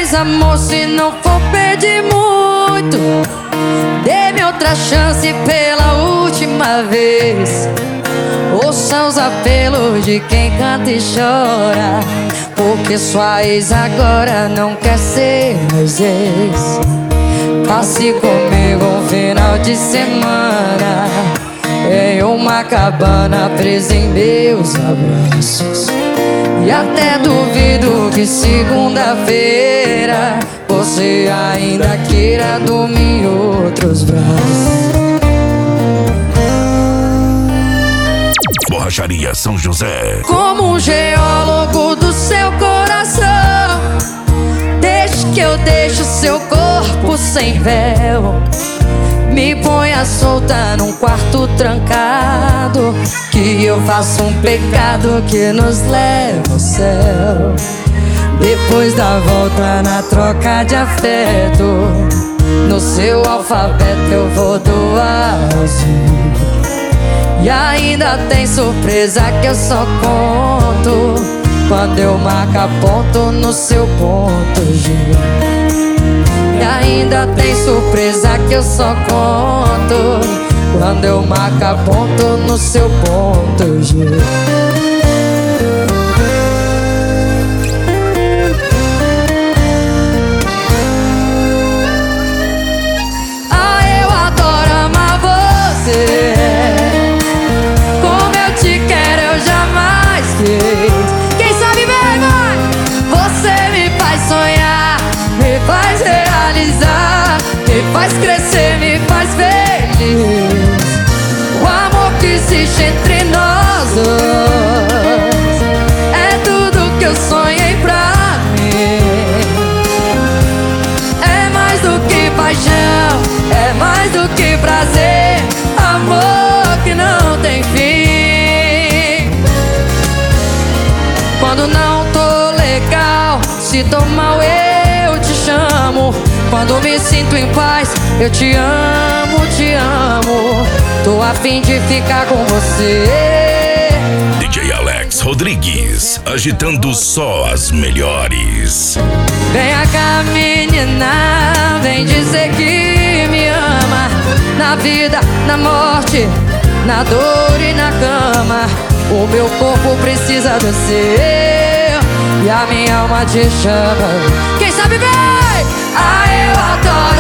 vez, amor, se não for pedir muito, dê-me outra chance pela última vez. Ouça os apelos de quem canta e chora, porque sua ex agora não quer ser mais ex. Passe comigo um final de semana em uma cabana presa em meus abraços. E até duvido que segunda-feira você ainda queira dormir em outros braços. Borracharia São José. Como um geólogo do seu coração, deixe que eu deixe o seu corpo sem véu. Me ponha solta num quarto trancado, que eu faço um pecado que nos leva ao céu. Depois da volta na troca de afeto, no seu alfabeto eu vou doar azul. E ainda tem surpresa que eu só conto quando eu marco ponto no seu ponto G. E ainda tem surpresa que eu só conto quando eu marco ponto no seu ponto G. Ah, eu adoro amar você, como eu te quero eu jamais fiz. Quem sabe bem, vai? Você me faz sonhar, me faz realizar, me faz crescer, me faz feliz. O amor que existe entre nós dois é tudo que eu sonhei pra mim. É mais do que paixão, é mais do que prazer, amor que não tem fim. Quando não tô legal, se tô mal eu te chamo. Quando me sinto em paz, eu te amo, te amo. Tô a fim de ficar com você. DJ Alex Rodrigues, agitando só as melhores. Vem cá, menina, vem dizer que me ama. Na vida, na morte, na dor e na cama, o meu corpo precisa do seu e a minha alma te chama. Quem sabe vem! Ah, eu adoro